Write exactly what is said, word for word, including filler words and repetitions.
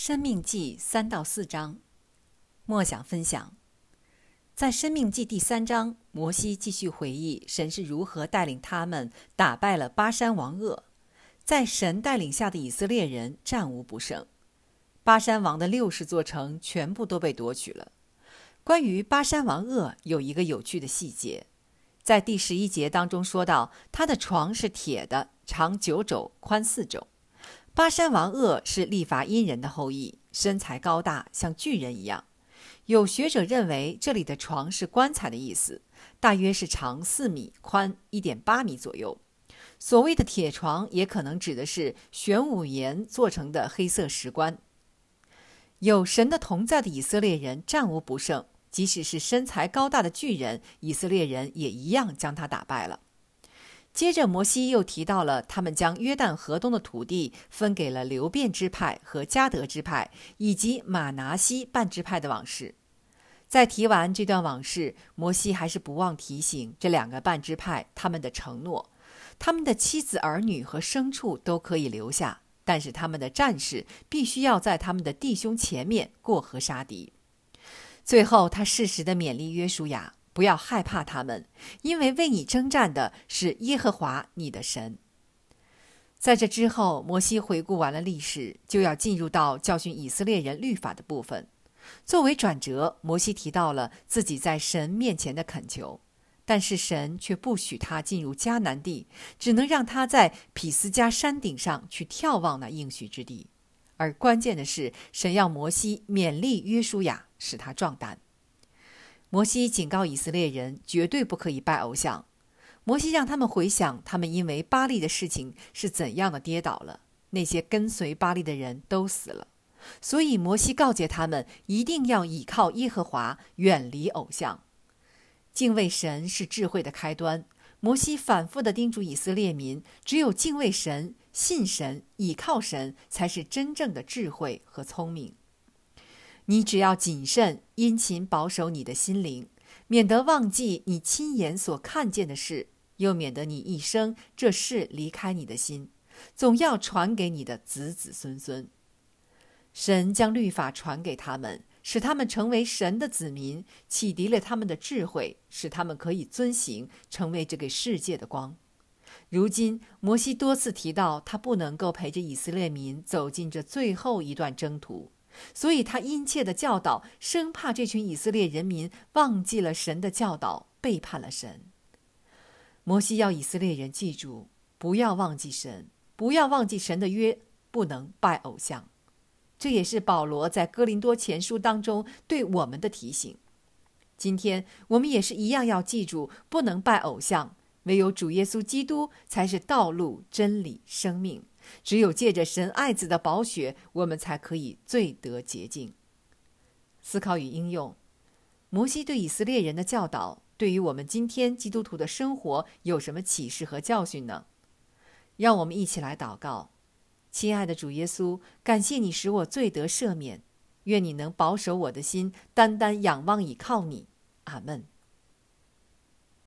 申命记三到四章，默想分享。在申命记第三章，摩西继续回忆神是如何带领他们打败了巴珊王噩。在神带领下的以色列人战无不胜，巴珊王的六十座城全部都被夺取了。关于巴珊王噩有一个有趣的细节，在第十一节当中说到，他的床是铁的，长九肘，宽四肘。巴珊王噩是利伐因人的后裔，身材高大，像巨人一样。有学者认为这里的床是棺材的意思，大约是长四米，宽 一点八米左右。所谓的铁床也可能指的是玄武岩做成的黑色石棺。有神的同在的以色列人战无不胜，即使是身材高大的巨人，以色列人也一样将他打败了。接着摩西又提到了他们将约旦河东的土地分给了流便支派和迦得支派以及玛拿西半支派的往事。在提完这段往事，摩西还是不忘提醒这两个半支派他们的承诺，他们的妻子儿女和牲畜都可以留下，但是他们的战士必须要在他们的弟兄前面过河杀敌。最后他适时地勉励约书亚，不要害怕他们，因为为你征战的是耶和华你的神。在这之后，摩西回顾完了历史，就要进入到教训以色列人律法的部分。作为转折，摩西提到了自己在神面前的恳求，但是神却不许他进入迦南地，只能让他在毗斯迦山顶上去眺望那应许之地。而关键的是，神要摩西勉励约书亚，使他壮胆。摩西警告以色列人绝对不可以拜偶像。摩西让他们回想他们因为巴力的事情是怎样的跌倒了，那些跟随巴力的人都死了。所以摩西告诫他们一定要倚靠耶和华，远离偶像。敬畏神是智慧的开端。摩西反复地叮嘱以色列民，只有敬畏神、信神、倚靠神，才是真正的智慧和聪明。你只要谨慎殷勤保守你的心灵，免得忘记你亲眼所看见的事，又免得你一生这事离开你的心，总要传给你的子子孙孙。神将律法传给他们，使他们成为神的子民，启迪了他们的智慧，使他们可以遵行，成为这个世界的光。如今摩西多次提到他不能够陪着以色列民走进这最后一段征途，所以他殷切的教导，生怕这群以色列人民忘记了神的教导，背叛了神。摩西要以色列人记住，不要忘记神，不要忘记神的约，不能拜偶像。这也是保罗在哥林多前书当中对我们的提醒。今天我们也是一样要记住，不能拜偶像，唯有主耶稣基督才是道路、真理、生命。只有借着神爱子的宝血，我们才可以罪得洁净。思考与应用：摩西对以色列人的教导，对于我们今天基督徒的生活有什么启示和教训呢？让我们一起来祷告。亲爱的主耶稣，感谢你使我罪得赦免，愿你能保守我的心，单单仰望倚靠你。阿们。